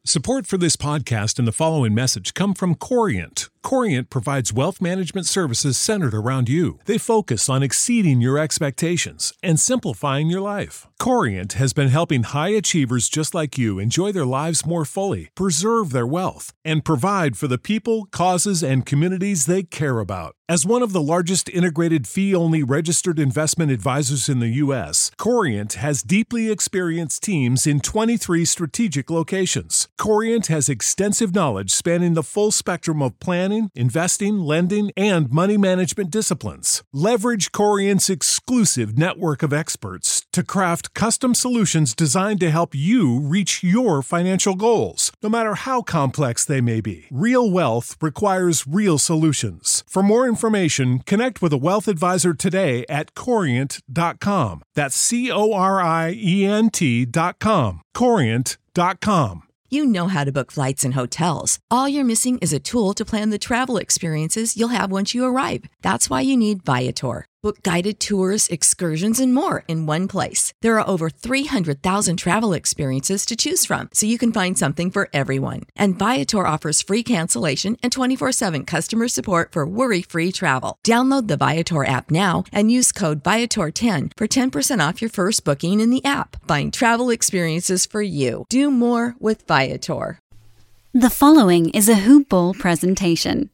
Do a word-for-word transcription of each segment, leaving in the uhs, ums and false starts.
Support for this podcast and the following message come from Corient. Corient provides wealth management services centered around you. They focus on exceeding your expectations and simplifying your life. Corient has been helping high achievers just like you enjoy their lives more fully, preserve their wealth, and provide for the people, causes, and communities they care about. As one of the largest integrated fee-only registered investment advisors in the U S, Corient has deeply experienced teams in twenty-three strategic locations. Corient has extensive knowledge spanning the full spectrum of planning, investing, lending, and money management disciplines. Leverage Corient's exclusive network of experts to craft custom solutions designed to help you reach your financial goals, no matter how complex they may be. Real wealth requires real solutions. For more information, connect with a wealth advisor today at corient dot com. That's C O R I E N T dot com. corient dot com. You know how to book flights and hotels. All you're missing is a tool to plan the travel experiences you'll have once you arrive. That's why you need Viator. Book guided tours, excursions, and more in one place. There are over three hundred thousand travel experiences to choose from, so you can find something for everyone. And Viator offers free cancellation and twenty-four seven customer support for worry-free travel. Download the Viator app now and use code Viator ten for ten percent off your first booking in the app. Find travel experiences for you. Do more with Viator. The following is a Hoop Ball presentation.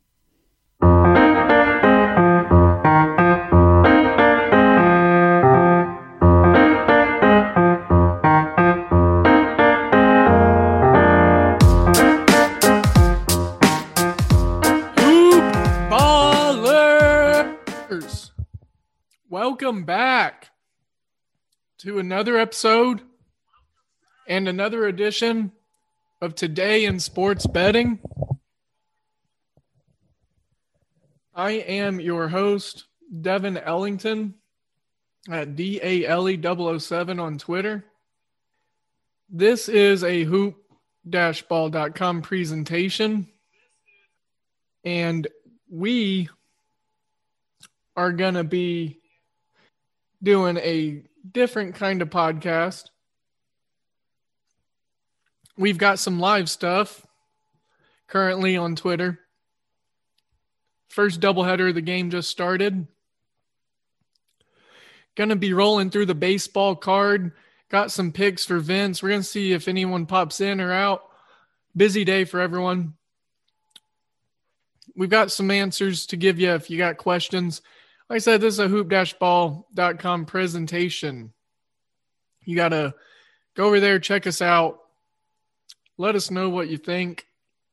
Welcome back to another episode and another edition of Today in Sports Betting. I am your host, Devin Ellington, at D A L E double oh seven on Twitter. This is a hoop dash ball dot com presentation, and we are going to be doing a different kind of podcast. We've got some live stuff currently on Twitter. First doubleheader of the game just started. Gonna be rolling through the baseball card. Got some picks for Vince. We're gonna see if anyone pops in or out. Busy day for everyone. We've got some answers to give you if you got questions. Like I said, this is a hoop dash ball dot com presentation. You got to go over there, check us out. Let us know what you think.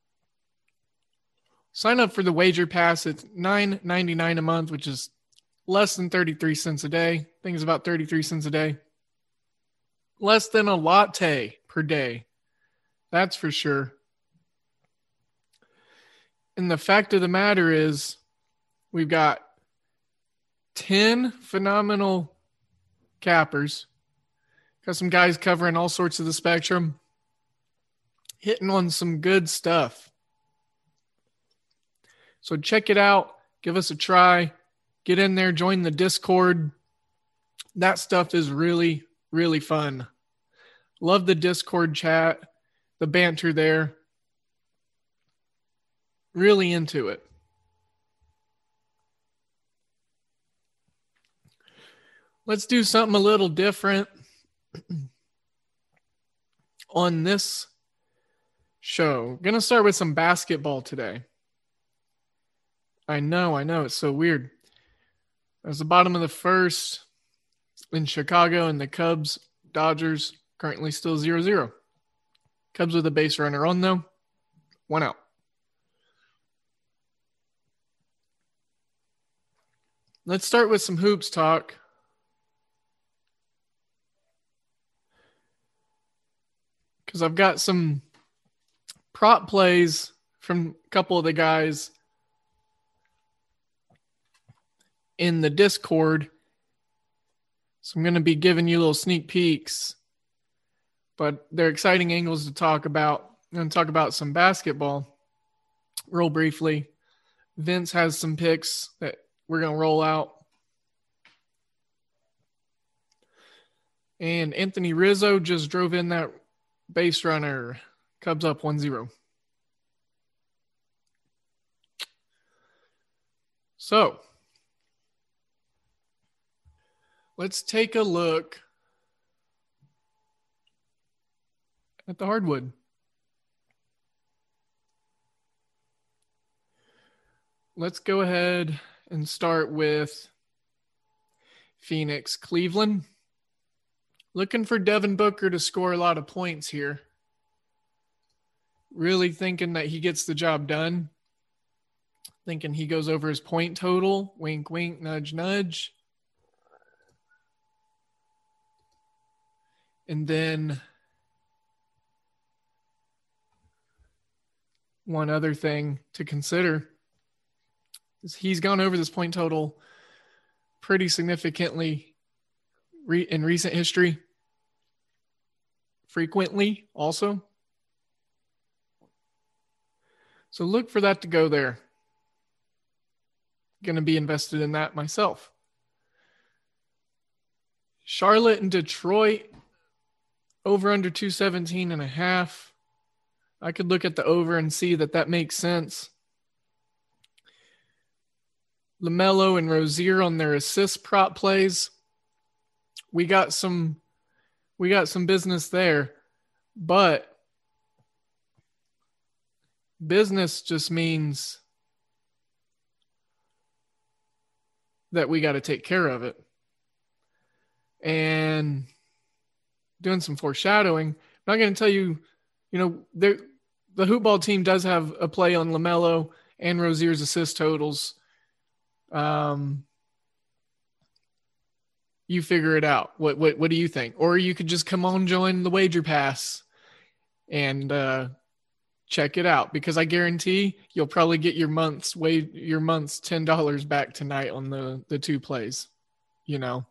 Sign up for the Wager Pass. It's nine ninety-nine a month, which is less than thirty-three cents a day. I think it's about thirty-three cents a day. Less than a latte per day. That's for sure. And the fact of the matter is, we've got ten phenomenal cappers. Got some guys covering all sorts of the spectrum. Hitting on some good stuff. So check it out. Give us a try. Get in there. Join the Discord. That stuff is really, really fun. Love the Discord chat. The banter there. Really into it. Let's do something a little different on this show. Going to start with some basketball today. I know, I know. It's so weird. It's the bottom of the first in Chicago, and the Cubs, Dodgers, currently still zero zero. Cubs with a base runner on, though. One out. Let's start with some hoops talk. Because I've got some prop plays from a couple of the guys in the Discord. So I'm going to be giving you little sneak peeks. But they're exciting angles to talk about. I'm going to talk about some basketball real briefly. Vince has some picks that we're going to roll out. And Anthony Rizzo just drove in that base runner. Cubs up one zero. So, let's take a look at the hardwood. Let's go ahead and start with Phoenix, Cleveland. Looking for Devin Booker to score a lot of points here. Really thinking that he gets the job done. Thinking he goes over his point total. Wink, wink, nudge, nudge. And then one other thing to consider is he's gone over this point total pretty significantly re- in recent history. Frequently also. So look for that to go there. Going to be invested in that myself. Charlotte and Detroit, over under two seventeen and a half. I could look at the over and see that that makes sense. LaMelo and Rozier on their assist prop plays. We got some, we got some business there, but business just means that we got to take care of it. And doing some foreshadowing, I'm not going to tell you, you know, there, the Hoopball team does have a play on LaMelo and Rozier's assist totals. Um, you figure it out. What, what, what do you think? Or you could just come on, join the Wager Pass and, uh, check it out, because I guarantee you'll probably get your month's way your month's ten dollars back tonight on the, the two plays, you know.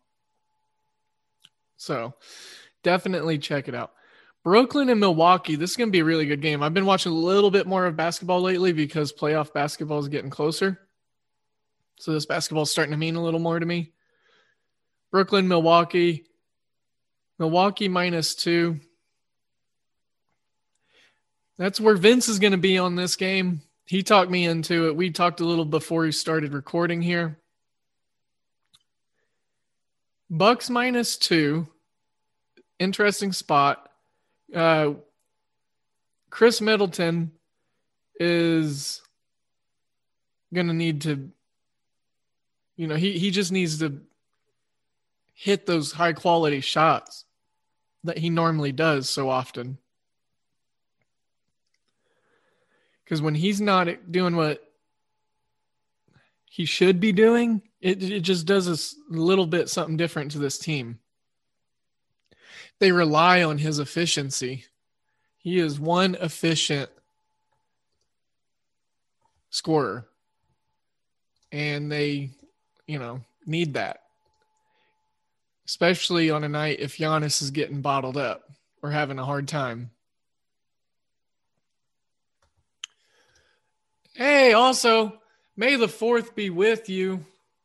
So definitely check it out. Brooklyn and Milwaukee. This is going to be a really good game. I've been watching a little bit more of basketball lately because playoff basketball is getting closer. So this basketball is starting to mean a little more to me. Brooklyn, Milwaukee. Milwaukee minus two. That's where Vince is going to be on this game. He talked me into it. We talked a little before we started recording here. Bucks minus two. Interesting spot. Uh, Chris Middleton is going to need to, you know, he, he just needs to hit those high quality shots that he normally does so often. Because when he's not doing what he should be doing, it, it just does a little bit something different to this team. They rely on his efficiency. He is one efficient scorer. And they, you know, need that. Especially on a night if Giannis is getting bottled up or having a hard time. Hey, also, may the fourth be with you.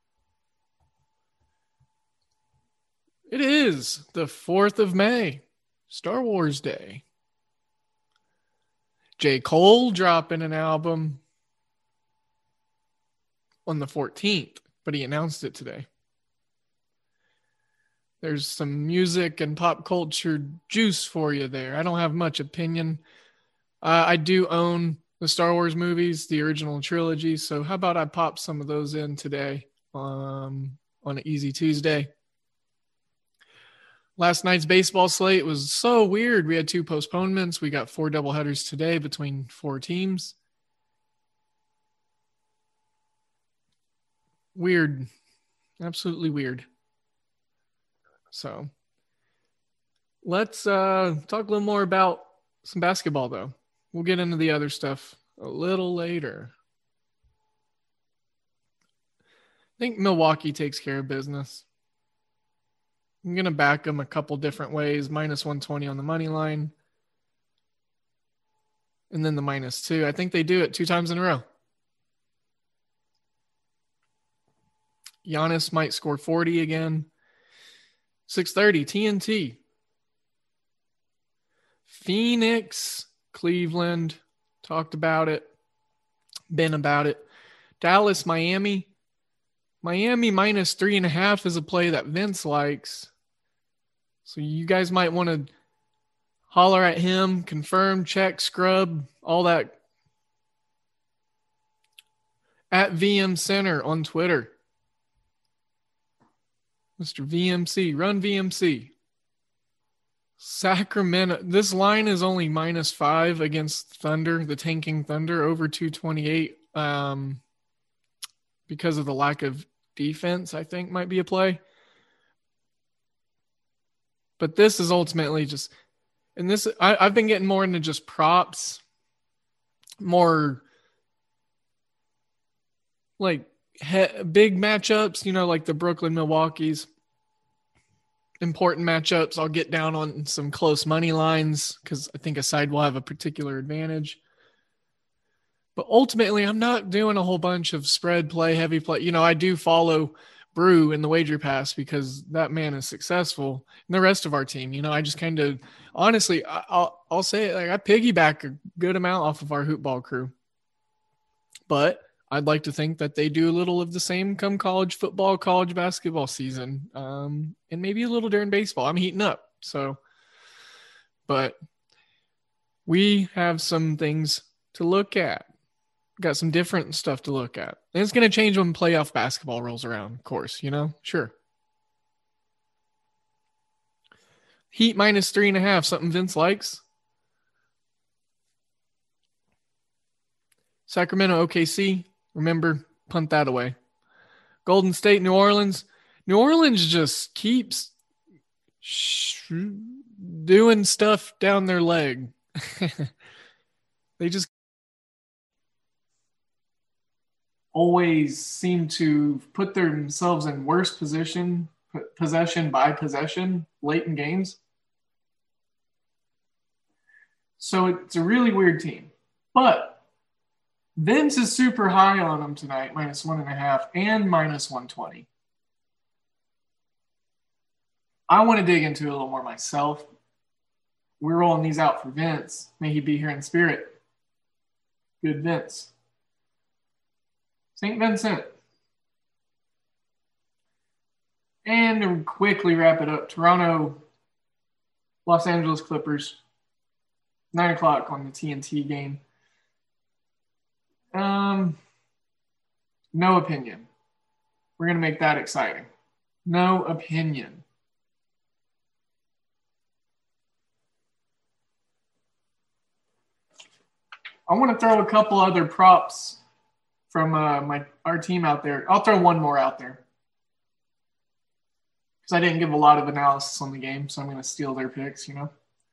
It is the fourth of May, Star Wars Day. J. Cole dropping an album on the fourteenth, but he announced it today. There's some music and pop culture juice for you there. I don't have much opinion. Uh, I do own the Star Wars movies, the original trilogy. So how about I pop some of those in today um, on an Easy Tuesday. Last night's baseball slate was so weird. We had two postponements. We got four doubleheaders today between four teams. Weird. Absolutely weird. So let's uh, talk a little more about some basketball, though. We'll get into the other stuff a little later. I think Milwaukee takes care of business. I'm going to back them a couple different ways. minus one twenty on the money line. And then the minus two. I think they do it two times in a row. Giannis might score forty again. six thirty, T N T. Phoenix Cleveland, talked about it, been about it. Dallas, Miami. Miami minus three and a half is a play that Vince likes. So you guys might want to holler at him, confirm, check, scrub, all that. At V M Center on Twitter. Mister V M C, run V M C. Sacramento, this line is only minus five against Thunder, the tanking Thunder, over two twenty-eight um, because of the lack of defense, I think might be a play. But this is ultimately just, and this, I, I've been getting more into just props, more like he, big matchups, you know, like the Brooklyn Milwaukee's. Important matchups. I'll get down on some close money lines because I think a side will have a particular advantage. But ultimately, I'm not doing a whole bunch of spread play, heavy play. You know, I do follow Brew in the Wager Pass because that man is successful. And the rest of our team, you know, I just kind of, honestly, I'll I'll say it, like I piggyback a good amount off of our Hoopball crew. But I'd like to think that they do a little of the same come college football, college basketball season, um, and maybe a little during baseball. I'm heating up. So, but we have some things to look at. Got some different stuff to look at. And it's going to change when playoff basketball rolls around, of course, you know? Sure. Heat minus three and a half, something Vince likes. Sacramento, O K C. Remember, punt that away. Golden State, New Orleans. New Orleans just keeps sh- doing stuff down their leg. They just always seem to put themselves in worse position, possession by possession, late in games. So it's a really weird team. But Vince is super high on them tonight, minus one and a half and minus one twenty. I want to dig into it a little more myself. We're rolling these out for Vince. May he be here in spirit. Good Vince. Saint Vincent. And to quickly wrap it up, Toronto, Los Angeles Clippers, nine o'clock on the T N T game. Um, no opinion. We're going to make that exciting. No opinion. I want to throw a couple other props from uh, my our team out there. I'll throw one more out there because I didn't give a lot of analysis on the game, so I'm going to steal their picks, you know.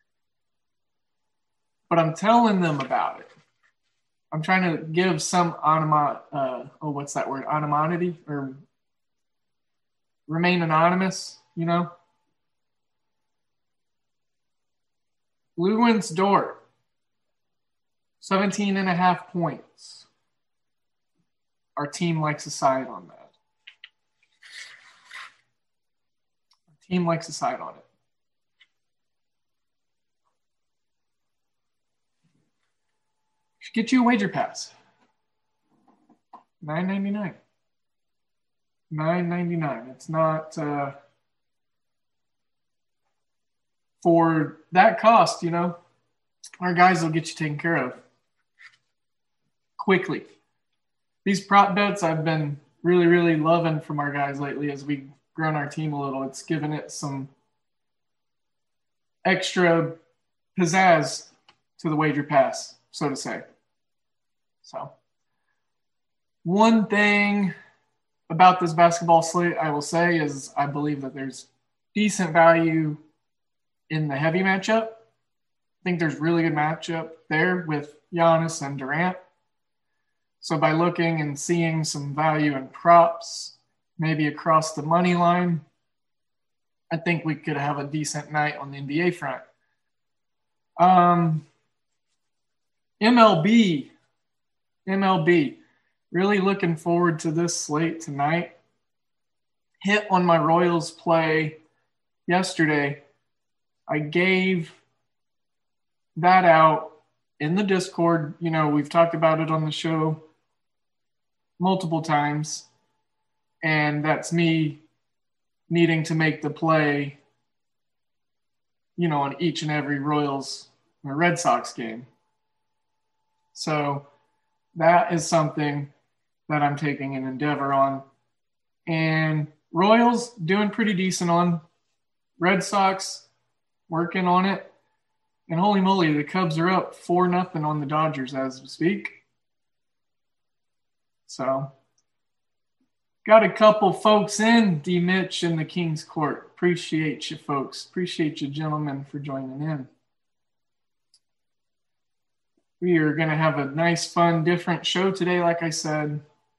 But I'm telling them about it. I'm trying to give some anonymity, uh, oh, what's that word? Anonymity or remain anonymous, you know? Lewin's Dort, seventeen and a half points. Our team likes a side on that. Our team likes a side on it. Should get you a Wager Pass. nine ninety-nine. nine ninety-nine. It's not uh, for that cost, you know. Our guys will get you taken care of quickly. These prop bets I've been really, really loving from our guys lately as we've grown our team a little. It's given it some extra pizzazz to the Wager Pass, so to say. So, one thing about this basketball slate I will say is I believe that there's decent value in the heavy matchup. I think there's really good matchup there with Giannis and Durant. So by looking and seeing some value in props, maybe across the money line, I think we could have a decent night on the N B A front. Um, M L B, M L B, really looking forward to this slate tonight. Hit on my Royals play yesterday. I gave that out in the Discord. You know, we've talked about it on the show multiple times, and that's me needing to make the play, you know, on each and every Royals or Red Sox game. So that is something that I'm taking an endeavor on. And Royals doing pretty decent on. Red Sox working on it. And holy moly, the Cubs are up four nothing on the Dodgers as we speak. So got a couple folks in, D. Mitch in the King's Court. Appreciate you, folks. Appreciate you, gentlemen, for joining in. We are going to have a nice, fun, different show today, like I said.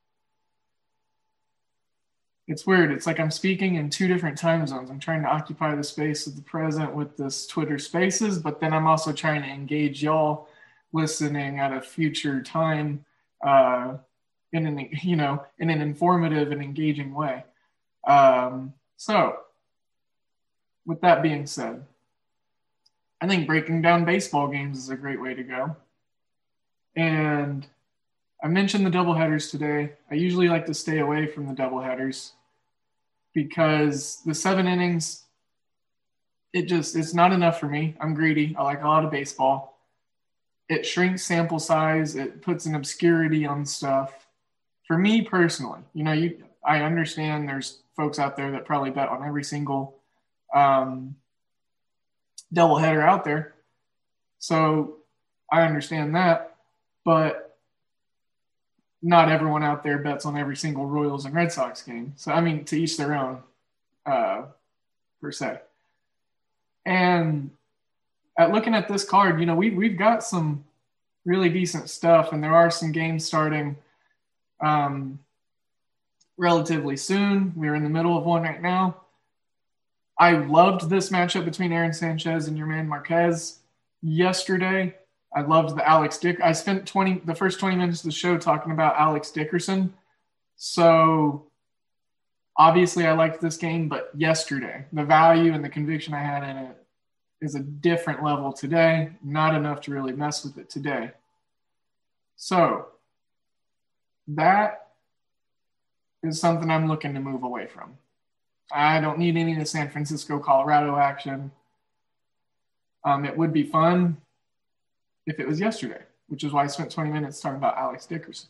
It's weird. It's like I'm speaking in two different time zones. I'm trying to occupy the space of the present with this Twitter Spaces, but then I'm also trying to engage y'all listening at a future time uh, in an, you know, in an informative and engaging way. Um, so, with that being said, I think breaking down baseball games is a great way to go. And I mentioned the doubleheaders today. I usually like to stay away from the doubleheaders because the seven innings, it just, it's not enough for me. I'm greedy. I like a lot of baseball. It shrinks sample size. It puts an obscurity on stuff. For me personally, you know, you, I understand there's folks out there that probably bet on every single um, doubleheader out there. So I understand that, but not everyone out there bets on every single Royals and Red Sox game. So, I mean, to each their own, uh, per se. And at looking at this card, you know, we, we've got some really decent stuff, and there are some games starting um, relatively soon. We're in the middle of one right now. I loved this matchup between Aaron Sanchez and German Marquez yesterday. I loved the Alex Dick. I spent twenty the first twenty minutes of the show talking about Alex Dickerson. So obviously I liked this game, but yesterday, the value and the conviction I had in it is a different level today. Not enough to really mess with it today. So that is something I'm looking to move away from. I don't need any of the San Francisco, Colorado action. Um, it would be fun if it was yesterday, which is why I spent twenty minutes talking about Alex Dickerson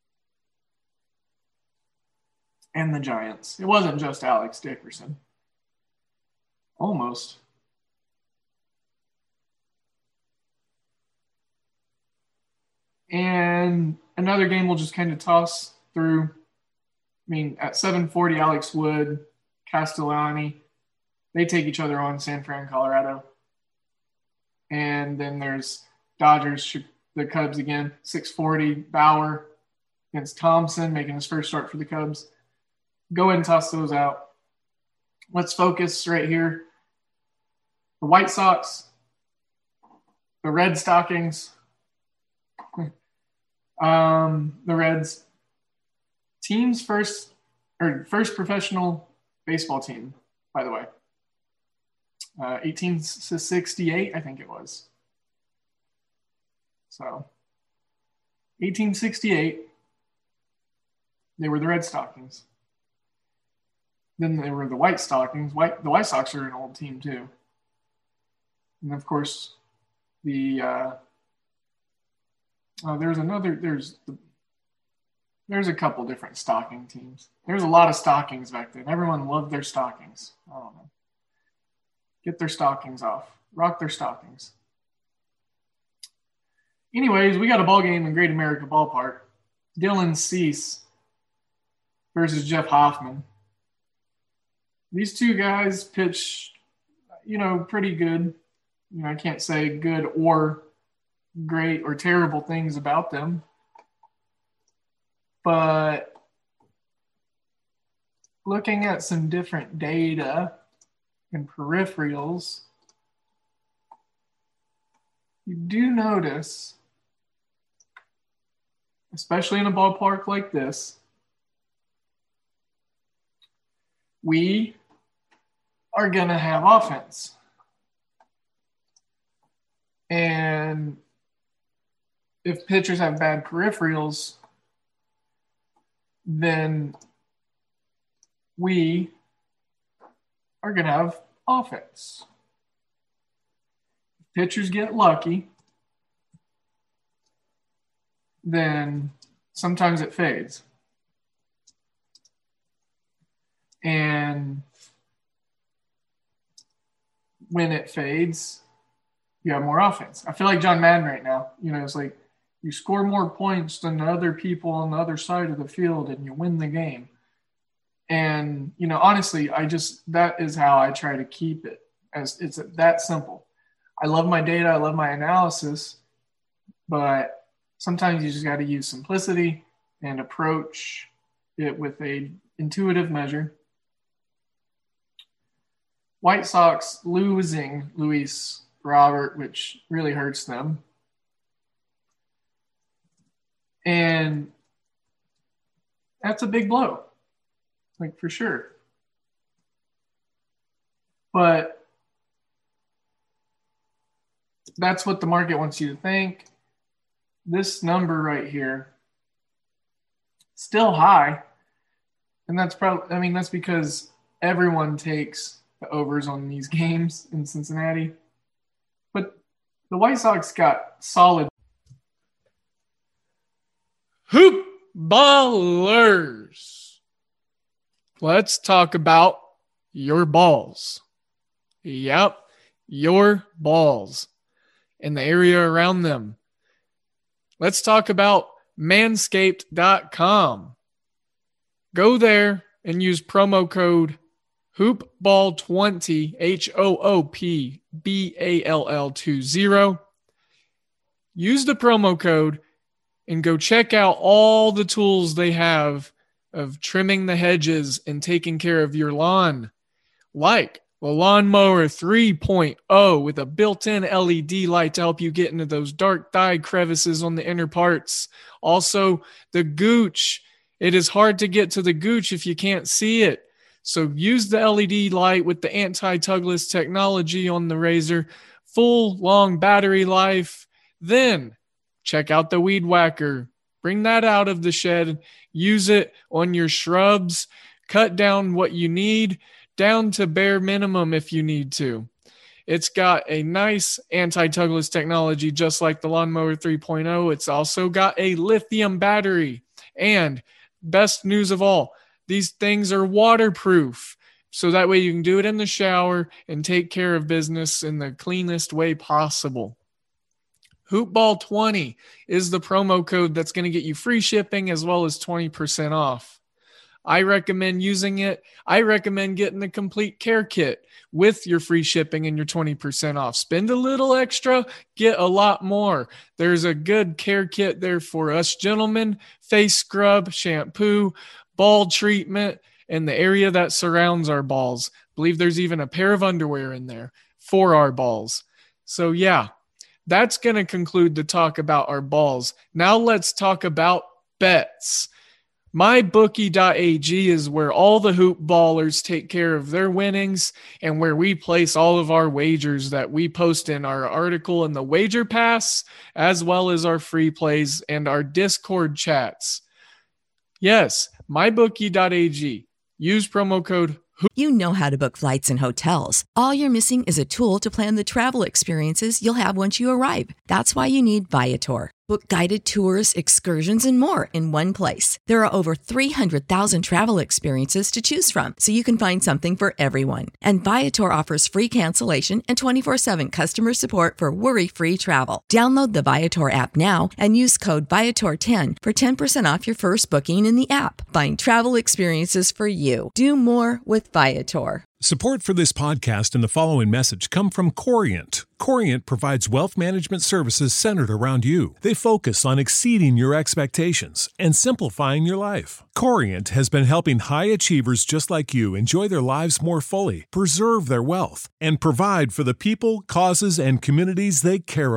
and the Giants. It wasn't just Alex Dickerson. Almost. And another game we'll just kind of toss through. I mean, at seven forty, Alex Wood, Castellani, they take each other on, San Fran, Colorado. And then there's Dodgers, the Cubs again, six forty, Bauer against Thompson, making his first start for the Cubs. Go ahead and toss those out. Let's focus right here. The White Sox, the Red Stockings, um, the Reds, team's first or first professional baseball team, by the way. Uh, eighteen sixty-eight, I think it was. So, eighteen sixty-eight, they were the Red Stockings. Then they were the White Stockings. White, the White Sox are an old team too. And of course, the uh, oh, there's another. There's the, there's a couple different stocking teams. There's a lot of stockings back then. Everyone loved their stockings. I don't know. Get their stockings off. Rock their stockings. Anyways, we got a ball game in Great America Ballpark. Dylan Cease versus Jeff Hoffman. These two guys pitch, you know, pretty good. You know, I can't say good or great or terrible things about them. But looking at some different data and peripherals, you do notice, especially in a ballpark like this, we are going to have offense. And if pitchers have bad peripherals, then we are going to have offense. If pitchers get lucky, then sometimes it fades. And when it fades, you have more offense. I feel like John Madden right now. You know, it's like you score more points than the other people on the other side of the field and you win the game. And, you know, honestly, I just, that is how I try to keep it. As it's that simple. I love my data. I love my analysis, but sometimes you just got to use simplicity and approach it with a intuitive measure. White Sox losing Luis Robert, which really hurts them. And that's a big blow, like for sure. But that's what the market wants you to think. This number right here, still high. And that's probably, I mean, that's because everyone takes the overs on these games in Cincinnati. But the White Sox got solid. Hoop ballers. Let's talk about your balls. Yep, your balls and the area around them. Let's talk about manscaped dot com. Go there and use promo code hoop ball twenty, H O O P B A L L twenty. Use the promo code and go check out all the tools they have of trimming the hedges and taking care of your lawn, like the Lawnmower three point oh with a built-in L E D light to help you get into those dark dye crevices on the inner parts. Also, the Gooch. It is hard to get to the Gooch if you can't see it. So use the L E D light with the anti-tugless technology on the razor, full long battery life. Then check out the Weed Whacker. Bring that out of the shed. Use it on your shrubs. Cut down what you need, down to bare minimum if you need to. It's got a nice anti-tugless technology just like the Lawnmower three point oh. It's also got a lithium battery. And best news of all, these things are waterproof. So that way you can do it in the shower and take care of business in the cleanest way possible. hoop ball twenty is the promo code that's going to get you free shipping as well as twenty percent off. I recommend using it. I recommend getting the complete care kit with your free shipping and your twenty percent off. Spend a little extra, get a lot more. There's a good care kit there for us gentlemen. Face scrub, shampoo, ball treatment, and the area that surrounds our balls. I believe there's even a pair of underwear in there for our balls. So yeah, that's going to conclude the talk about our balls. Now let's talk about bets. my bookie dot a g is where all the hoop ballers take care of their winnings and where we place all of our wagers that we post in our article in the Wager Pass, as well as our free plays and our Discord chats. Yes, my bookie dot a g. Use promo code hoop. You know how to book flights and hotels. All you're missing is a tool to plan the travel experiences you'll have once you arrive. That's why you need Viator. Book guided tours, excursions, and more in one place. There are over three hundred thousand travel experiences to choose from, so you can find something for everyone. And Viator offers free cancellation and twenty-four seven customer support for worry-free travel. Download the Viator app now and use code Viator ten for ten percent off your first booking in the app. Find travel experiences for you. Do more with Viator. Support for this podcast and the following message come from Corient. Corient provides wealth management services centered around you. They focus on exceeding your expectations and simplifying your life. Corient has been helping high achievers just like you enjoy their lives more fully, preserve their wealth, and provide for the people, causes, and communities they care about.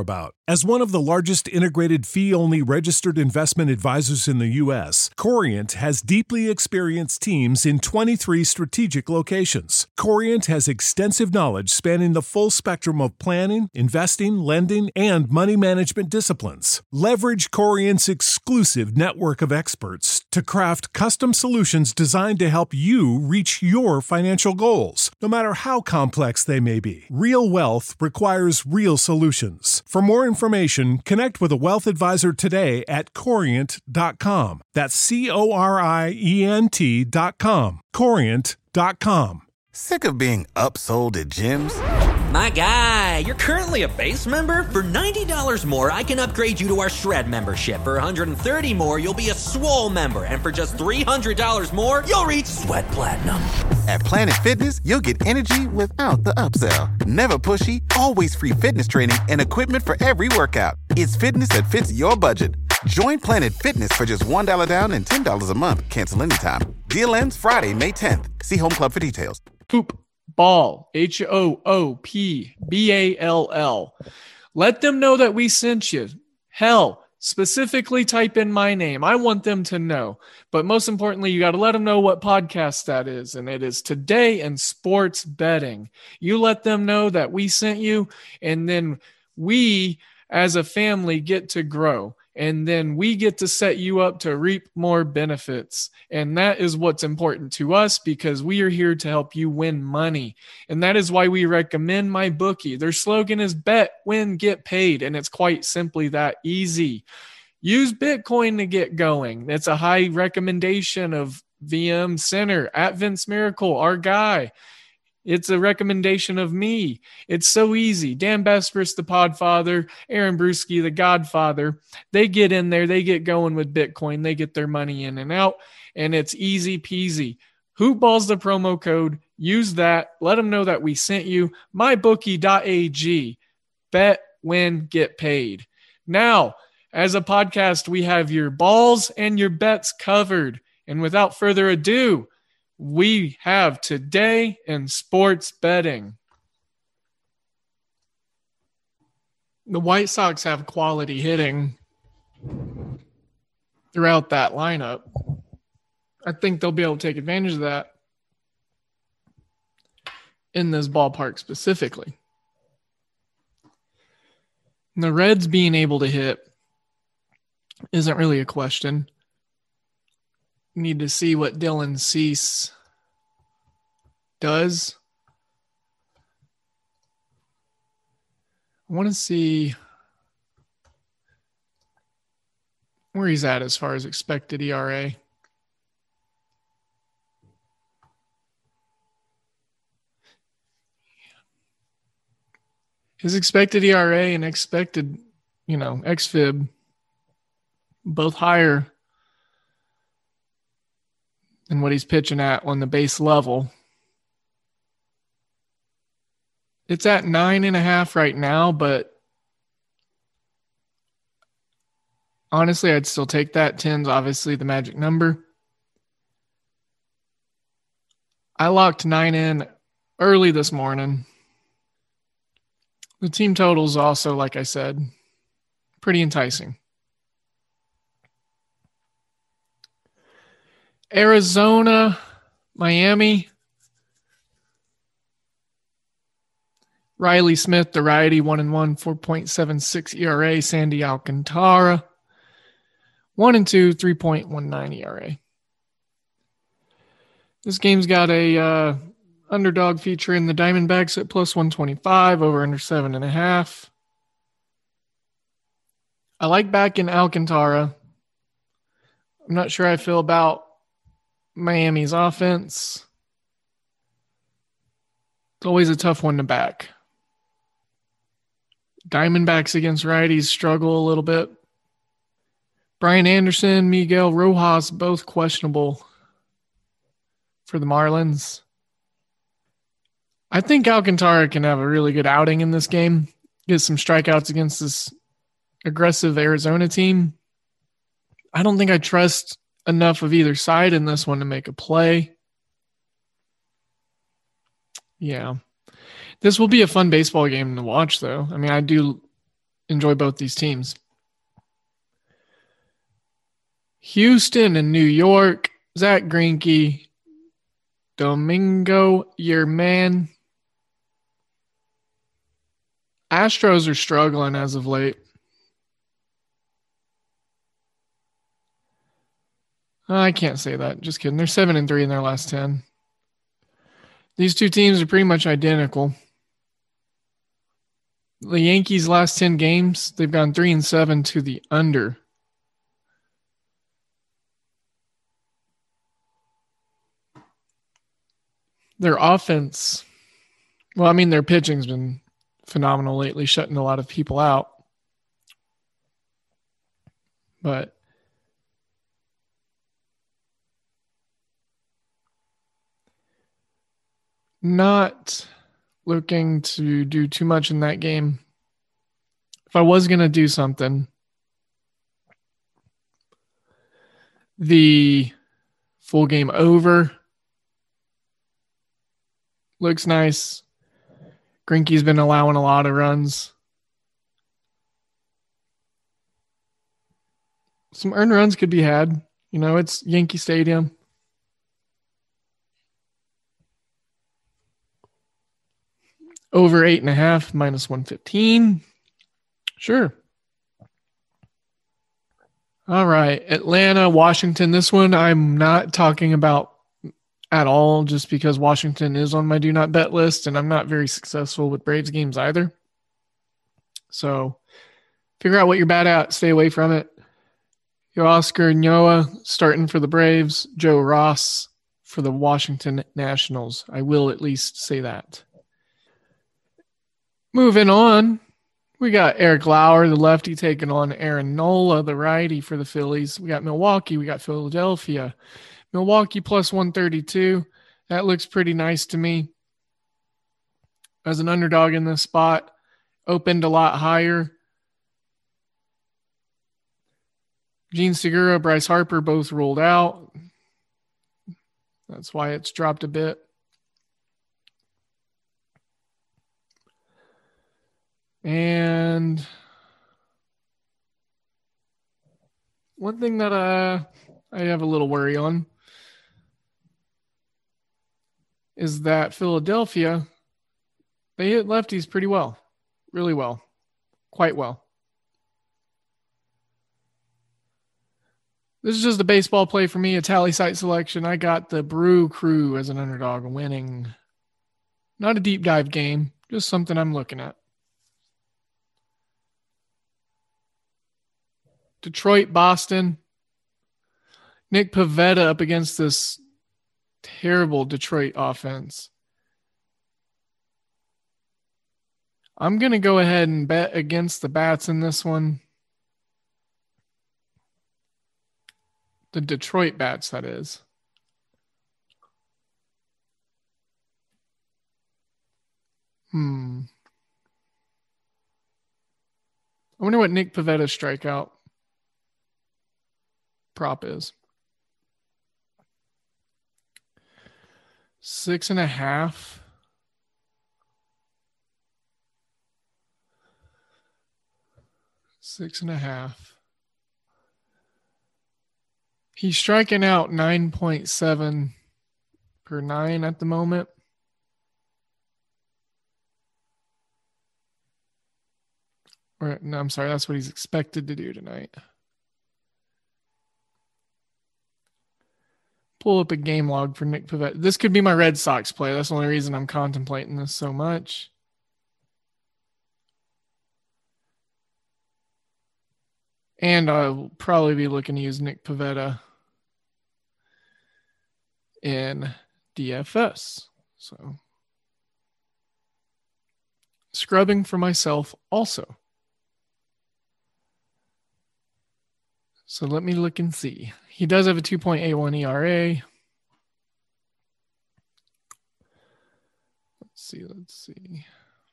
As one of the largest integrated fee-only registered investment advisors in the U S, Corient has deeply experienced teams in twenty-three strategic locations. Corient has extensive knowledge spanning the full spectrum of planning, investing, lending, and money management disciplines. Leverage Corient's exclusive network of experts to craft custom solutions designed to help you reach your financial goals, no matter how complex they may be. Real wealth requires real solutions. For more information, connect with a wealth advisor today at corient dot com. That's C O R I E N T dot com. corient dot com. Sick of being upsold at gyms? My guy, you're currently a base member? For ninety dollars more, I can upgrade you to our Shred membership. For one hundred thirty dollars more, you'll be a Swole member. And for just three hundred dollars more, you'll reach Sweat Platinum. At Planet Fitness, you'll get energy without the upsell. Never pushy, always free fitness training and equipment for every workout. It's fitness that fits your budget. Join Planet Fitness for just one dollar down and ten dollars a month. Cancel anytime. Deal ends Friday, May tenth. See Home Club for details. Hoop Ball, H O O P B A L L. Let them know that we sent you. Hell, specifically type in my name. I want them to know. But most importantly, you got to let them know what podcast that is. And it is Today in Sports Betting. You let them know that we sent you, and then we as a family get to grow. And then we get to set you up to reap more benefits. And that is what's important to us, because we are here to help you win money. And that is why we recommend MyBookie. Their slogan is bet, win, get paid. And it's quite simply that easy. Use Bitcoin to get going. That's a high recommendation of V M Center at Vince Miracle, our guy. It's a recommendation of me. It's so easy. Dan Bespris, the Podfather, Aaron Bruschi, the Godfather, they get in there, they get going with Bitcoin, they get their money in and out, and it's easy peasy. Hoopball's the promo code. Use that. Let them know that we sent you. my bookie dot a g. Bet, win, get paid. Now, as a podcast, we have your balls and your bets covered. And without further ado, we have Today in Sports Betting. The White Sox have quality hitting throughout that lineup. I think they'll be able to take advantage of that in this ballpark specifically. And the Reds being able to hit isn't really a question. Need to see what Dylan Cease does. I want to see where he's at as far as expected E R A. His expected E R A and expected, you know, xFib, both higher and what he's pitching at on the base level. It's at nine and a half right now, but honestly, I'd still take that. ten's obviously the magic number. I locked nine in early this morning. The team totals also, like I said, pretty enticing. Arizona, Miami. Riley Smith, the righty, one and one, four point seven six E R A. Sandy Alcantara, one and two, three point one nine E R A. This game's got a uh, underdog feature in the Diamondbacks at plus one twenty-five, over under seven and a half. I like back in Alcantara. I'm not sure how I feel about Miami's offense. It's always a tough one to back. Diamondbacks against righties struggle a little bit. Brian Anderson, Miguel Rojas, both questionable for the Marlins. I think Alcantara can have a really good outing in this game. Get some strikeouts against this aggressive Arizona team. I don't think I trust enough of either side in this one to make a play. Yeah. This will be a fun baseball game to watch, though. I mean, I do enjoy both these teams. Houston and New York. Zach Greinke. Domingo Yerman. Astros are struggling as of late. I can't say that. Just kidding. They're seven and three in their last ten. These two teams are pretty much identical. The Yankees' last ten games, they've gone three and seven to the under. Their offense, well, I mean, their pitching's been phenomenal lately, shutting a lot of people out. But not looking to do too much in that game. If I was going to do something, the full game over looks nice. Greinke's been allowing a lot of runs. Some earned runs could be had. You know, it's Yankee Stadium. Over eight and a half, minus one fifteen. Sure. All right. Atlanta, Washington. This one I'm not talking about at all just because Washington is on my do not bet list and I'm not very successful with Braves games either. So figure out what you're bad at. Stay away from it. Your Oscar Noah starting for the Braves. Joe Ross for the Washington Nationals. I will at least say that. Moving on, we got Eric Lauer, the lefty, taking on Aaron Nola, the righty, for the Phillies. We got Milwaukee. We got Philadelphia. Milwaukee plus one thirty-two. That looks pretty nice to me. As an underdog in this spot, opened a lot higher. Gene Segura, Bryce Harper both rolled out. That's why it's dropped a bit. And one thing that uh, I have a little worry on is that Philadelphia, they hit lefties pretty well. Really well. Quite well. This is just a baseball play for me, a tally site selection. I got the Brew Crew as an underdog winning. Not a deep dive game, just something I'm looking at. Detroit, Boston. Nick Pivetta up against this terrible Detroit offense. I'm going to go ahead and bet against the bats in this one. The Detroit bats, that is. Hmm. I wonder what Nick Pivetta's strikeout prop is. Six and a half. Six and a half. He's striking out nine point seven per nine at the moment. Or, no, I'm sorry. That's what he's expected to do tonight. Pull up a game log for Nick Pivetta. This could be my Red Sox play. That's the only reason I'm contemplating this so much. And I'll probably be looking to use Nick Pivetta in D F S. So scrubbing for myself also. So let me look and see. He does have a two point eight one E R A. Let's see, let's see.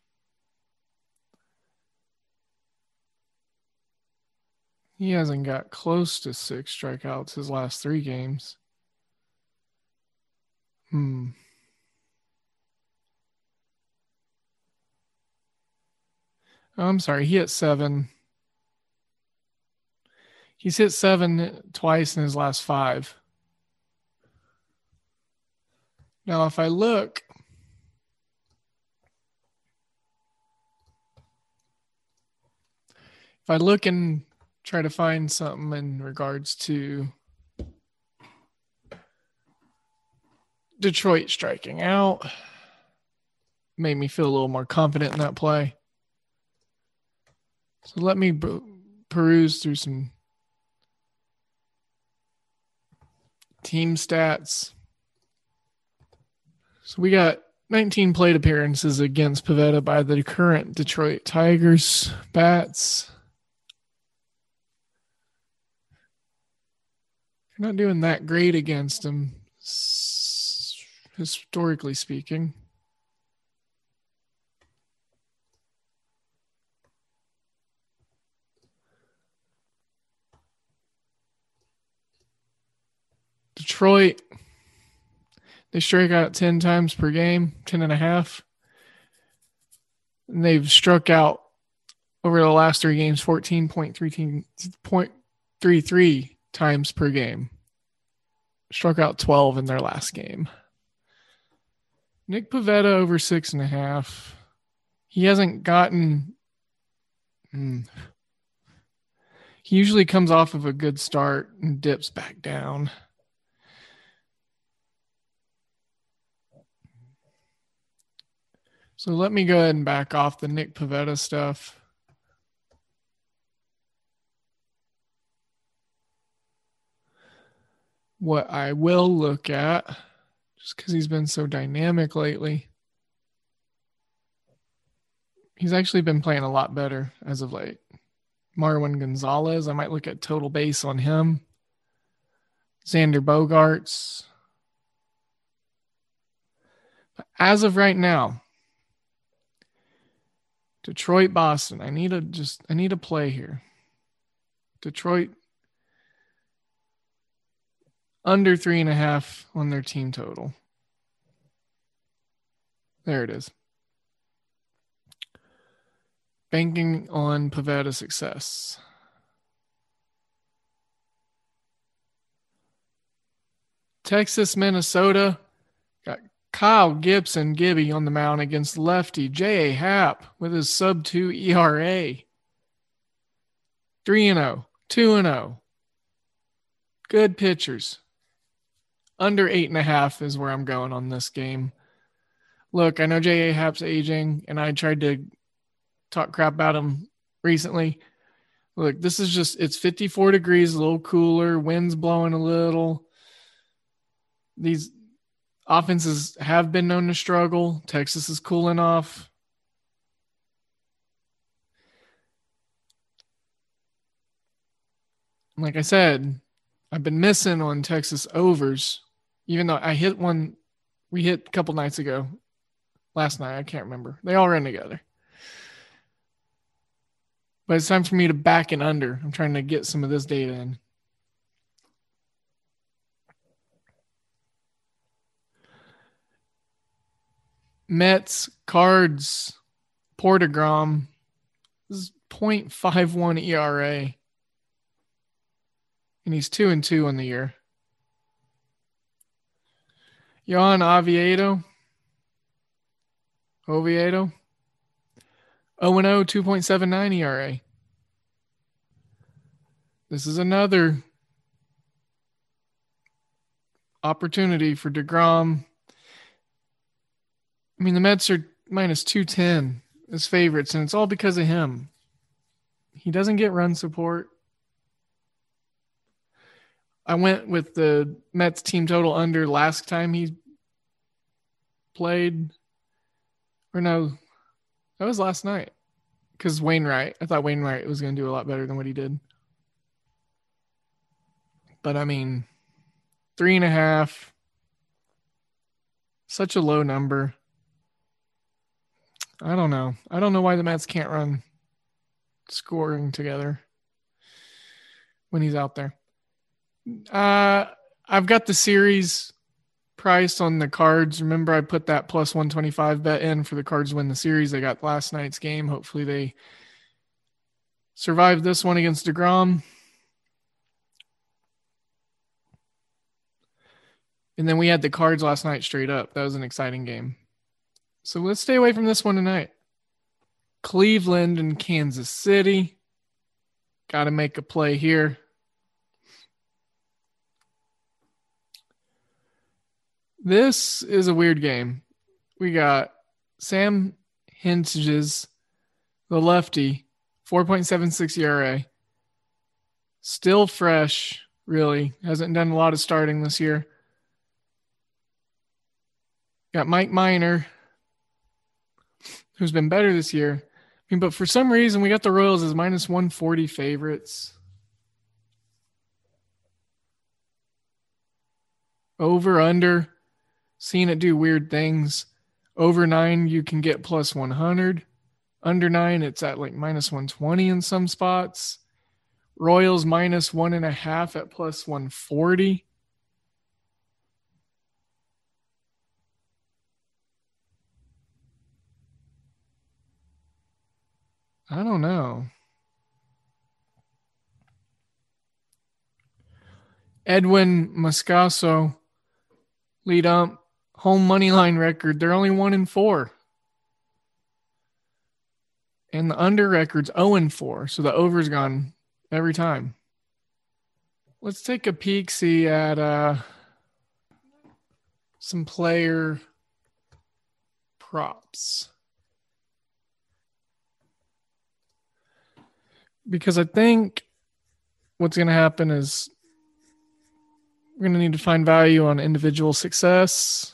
He hasn't got close to six strikeouts his last three games. Hmm. Oh, I'm sorry, he hit seven. He's hit seven twice in his last five. Now, if I look, if I look and try to find something in regards to Detroit striking out, made me feel a little more confident in that play. So let me b- peruse through some team stats. So we got nineteen plate appearances against Pivetta by the current Detroit Tigers bats. You're not doing that great against them, historically speaking. Detroit, they strike out ten times per game, ten and a half. And they've struck out over the last three games, fourteen point three three times per game. Struck out twelve in their last game. Nick Pivetta over six and a half. He hasn't gotten... Hmm, he usually comes off of a good start and dips back down. So let me go ahead and back off the Nick Pivetta stuff. What I will look at, just because he's been so dynamic lately, he's actually been playing a lot better as of late. Marwin Gonzalez, I might look at total base on him. Xander Bogaerts. But as of right now, Detroit, Boston. I need a just I need a play here. Detroit under three and a half on their team total. There it is. Banking on Pivetta success. Texas, Minnesota. Got Kyle Gibson, Gibby on the mound against lefty J A. Happ with his sub two E R A. three and oh, two and oh. Good pitchers. Under eight and a half is where I'm going on this game. Look, I know J A. Happ's aging, and I tried to talk crap about him recently. Look, this is just, it's fifty-four degrees, a little cooler, wind's blowing a little. These offenses have been known to struggle. Texas is cooling off. Like I said, I've been missing on Texas overs, even though I hit one, we hit a couple nights ago. Last night, I can't remember. They all ran together. But it's time for me to back and under. I'm trying to get some of this data in. Mets, Cards, Portegrom. This is point five one E R A. And he's two and two on the year. Johan Oviedo. Oviedo. oh and oh, two point seven nine E R A. This is another opportunity for DeGrom. I mean, the Mets are minus two ten as favorites, and it's all because of him. He doesn't get run support. I went with the Mets team total under last time he played. Or no, that was last night. Because Wainwright, I thought Wainwright was going to do a lot better than what he did. But I mean, three and a half. Such a low number. I don't know. I don't know why the Mets can't run scoring together when he's out there. Uh, I've got the series price on the Cards. Remember, I put that plus one twenty-five bet in for the Cards win the series. They got last night's game. Hopefully they survive this one against DeGrom. And then we had the Cards last night straight up. That was an exciting game. So let's stay away from this one tonight. Cleveland and Kansas City. Got to make a play here. This is a weird game. We got Sam Hentges, the lefty, four point seven six E R A. Still fresh, really. Hasn't done a lot of starting this year. Got Mike Minor, who's been better this year. I mean, but for some reason, we got the Royals as minus one forty favorites. Over, under. Seeing it do weird things. Over nine, you can get plus one hundred. Under nine, it's at like minus one twenty in some spots. Royals minus one and a half at plus one forty. I don't know. Edwin Moscaso, lead ump, home money line record. They're only one and four. And the under record's oh and four. So the over's gone every time. Let's take a peek, see at uh, some player props. Because I think what's going to happen is we're going to need to find value on individual success.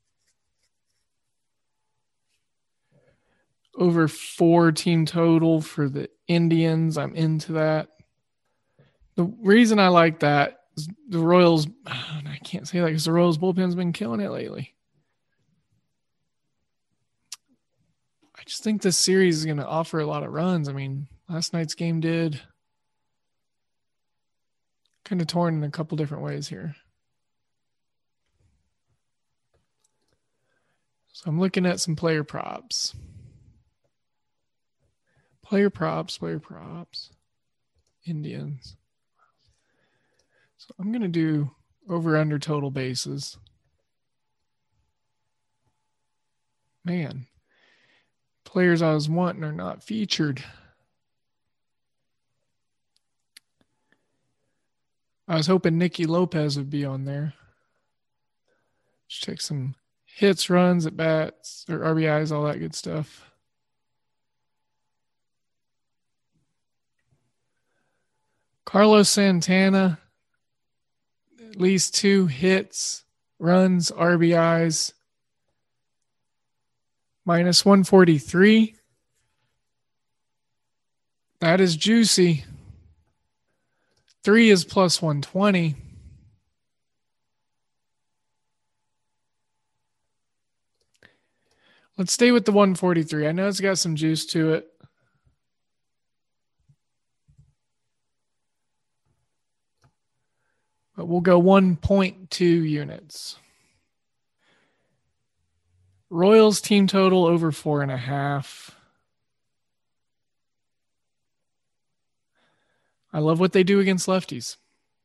Over four team total for the Indians. I'm into that. The reason I like that is the Royals, I can't say that because the Royals bullpen's been killing it lately. I just think this series is going to offer a lot of runs. I mean, last night's game did. Kind of torn in a couple different ways here. So I'm looking at some player props. Player props, player props. Indians. So I'm going to do over under total bases. Man, players I was wanting are not featured. I was hoping Nicky Lopez would be on there. Just check some hits, runs, at bats, or R B Is, all that good stuff. Carlos Santana, at least two hits, runs, R B Is, minus one forty-three. That is juicy. Three is plus one twenty. Let's stay with the one forty-three. I know it's got some juice to it. But we'll go one point two units. Royals team total over four and a half. I love what they do against lefties.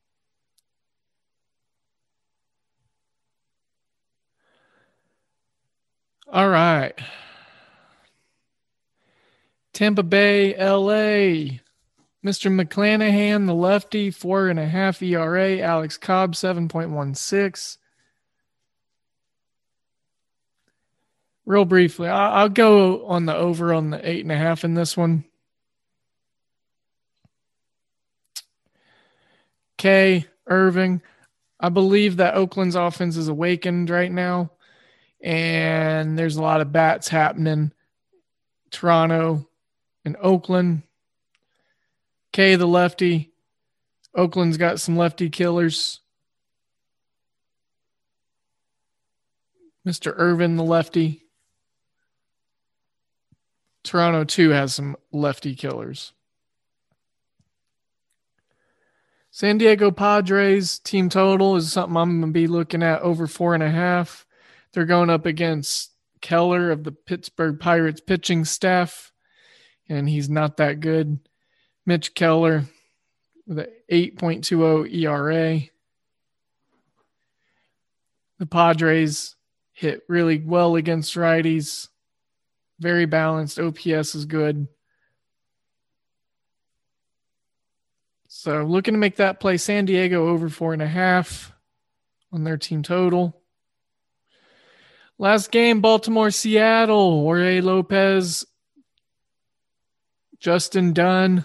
All right. Tampa Bay, L A. Mister McClanahan, the lefty, four and a half E R A. Alex Cobb, seven point one six. Real briefly, I'll go on the over on the eight and a half in this one. K. Irving, I believe that Oakland's offense is awakened right now, and there's a lot of bats happening. Toronto and Oakland. K, the lefty. Oakland's got some lefty killers. Mister Irvin, the lefty. Toronto, too, has some lefty killers. San Diego Padres team total is something I'm going to be looking at over four and a half. They're going up against Keller of the Pittsburgh Pirates pitching staff, and he's not that good. Mitch Keller with an eight point two oh E R A. The Padres hit really well against righties. Very balanced. O P S is good. So looking to make that play. San Diego over four and a half on their team total. Last game, Baltimore, Seattle. Jorge Lopez, Justin Dunn.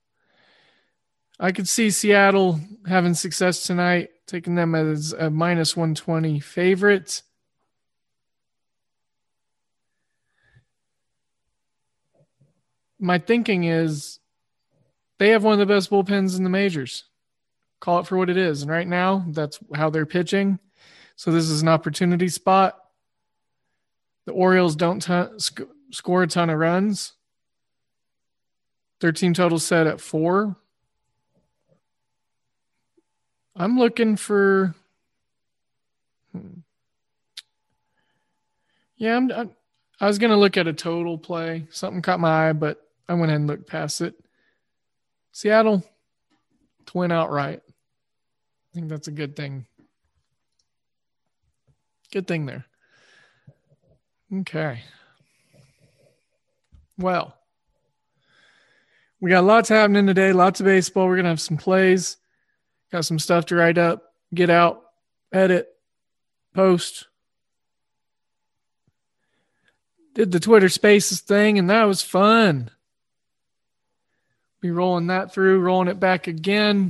I could see Seattle having success tonight, taking them as a minus one twenty favorite. My thinking is they have one of the best bullpens in the majors. Call it for what it is. And right now, that's how they're pitching. So this is an opportunity spot. The Orioles don't t- sc- score a ton of runs. Their team total set at four. I'm looking for. Hmm. Yeah, I'm, I'm, I was going to look at a total play. Something caught my eye, but I went ahead and looked past it. Seattle to win outright. I think that's a good thing. Good thing there. Okay. Well, we got lots happening today, lots of baseball. We're going to have some plays, got some stuff to write up, get out, edit, post. Did the Twitter Spaces thing, and that was fun. Be rolling that through, rolling it back again.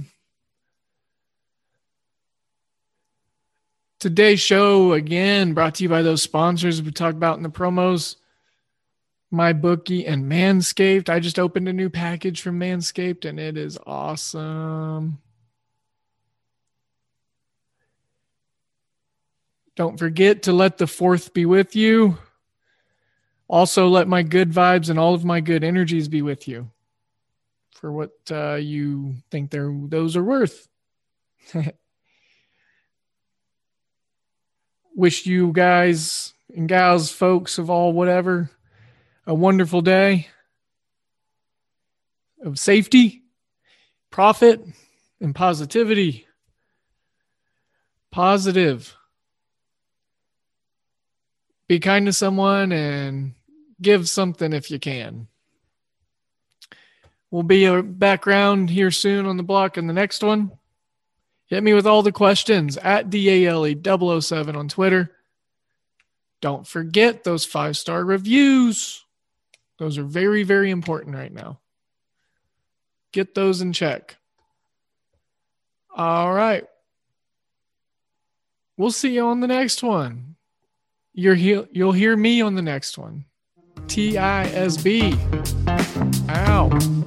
Today's show, again, brought to you by those sponsors we talked about in the promos. MyBookie and Manscaped. I just opened a new package from Manscaped, and it is awesome. Don't forget to let the fourth be with you. Also, let my good vibes and all of my good energies be with you for what uh, you think they're, those are worth. Wish you guys and gals, folks of all whatever, a wonderful day of safety, profit, and positivity. Positive. Be kind to someone and give something if you can. We'll be back around here soon on the block in the next one. Hit me with all the questions at D A L E double oh seven on Twitter. Don't forget those five-star reviews. Those are very, very important right now. Get those in check. All right. We'll see you on the next one. You're he- you'll hear me on the next one. T I S B. Ow.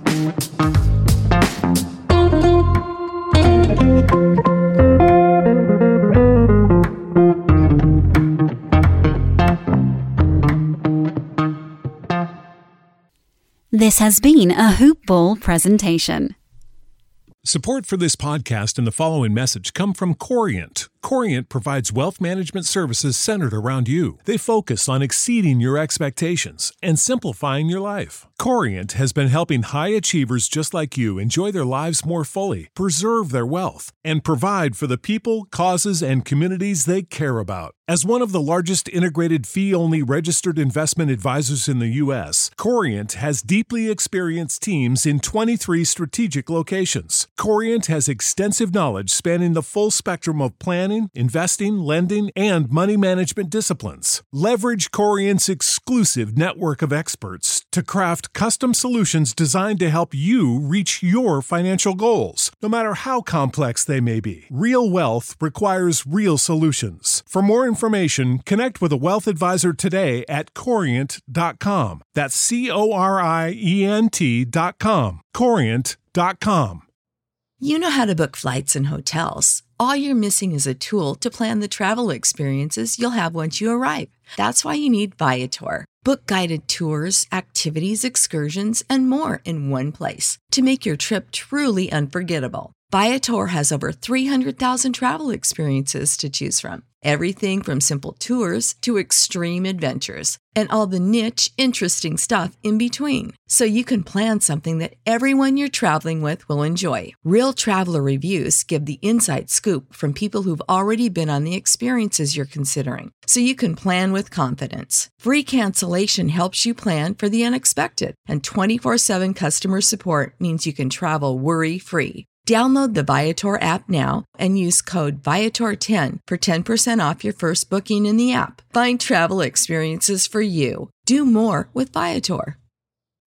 This has been a Hoop Ball presentation. Support for this podcast and the following message come from Corient. Corient provides wealth management services centered around you. They focus on exceeding your expectations and simplifying your life. Corient has been helping high achievers just like you enjoy their lives more fully, preserve their wealth, and provide for the people, causes, and communities they care about. As one of the largest integrated fee-only registered investment advisors in the U S, Corient has deeply experienced teams in twenty-three strategic locations. Corient has extensive knowledge spanning the full spectrum of planning, investing, lending, and money management disciplines. Leverage Corient's exclusive network of experts to craft custom solutions designed to help you reach your financial goals, no matter how complex they may be. Real wealth requires real solutions. For more information, connect with a wealth advisor today at corient dot com. That's C O R I E N T dot com. corient dot com. You know how to book flights and hotels. All you're missing is a tool to plan the travel experiences you'll have once you arrive. That's why you need Viator. Book guided tours, activities, excursions, and more in one place to make your trip truly unforgettable. Viator has over three hundred thousand travel experiences to choose from. Everything from simple tours to extreme adventures and all the niche, interesting stuff in between. So you can plan something that everyone you're traveling with will enjoy. Real traveler reviews give the inside scoop from people who've already been on the experiences you're considering. So you can plan with confidence. Free cancellation helps you plan for the unexpected. And twenty-four seven customer support means you can travel worry-free. Download the Viator app now and use code Viator ten for ten percent off your first booking in the app. Find travel experiences for you. Do more with Viator.